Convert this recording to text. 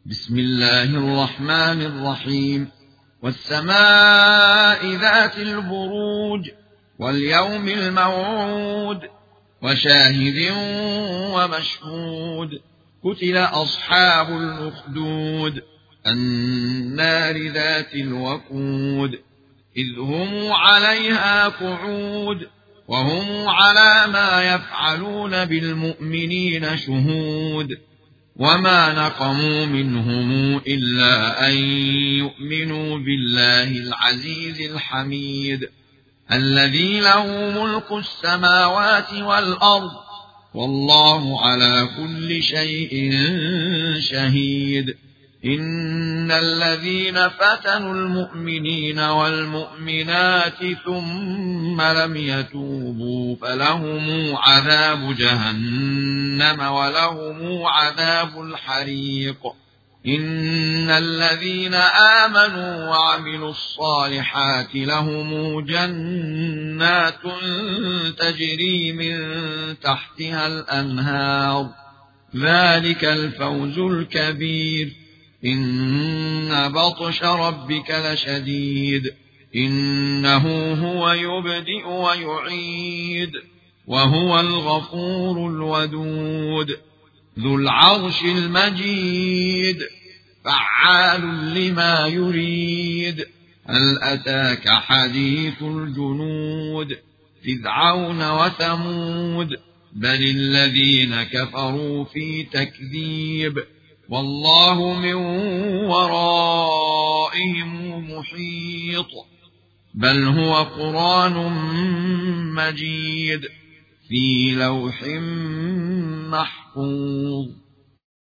بسم الله الرحمن الرحيم. والسماء ذات البروج واليوم الموعود وشاهد ومشهود. قتل أصحاب الأخدود النار ذات الوقود إذ هم عليها قعود وهم على ما يفعلون بالمؤمنين شهود. وما نقموا منهم إلا أن يؤمنوا بالله العزيز الحميد الذي له ملك السماوات والأرض والله على كل شيء شهيد. إن الذين فتنوا المؤمنين والمؤمنات ثم لم يتوبوا فلهم عذاب جهنم ولهم عذاب الحريق. إن الذين آمنوا وعملوا الصالحات لهم جنات تجري من تحتها الأنهار ذلك الفوز الكبير. إن بطش ربك لشديد إنه هو يبدئ ويعيد وهو الغفور الودود ذو العرش المجيد فعال لما يريد. هل أتاك حديث الجنود فرعون وثمود بل الذين كفروا في تكذيب والله من ورائهم محيط. بل هو قرآن مجيد في لوح محفوظ.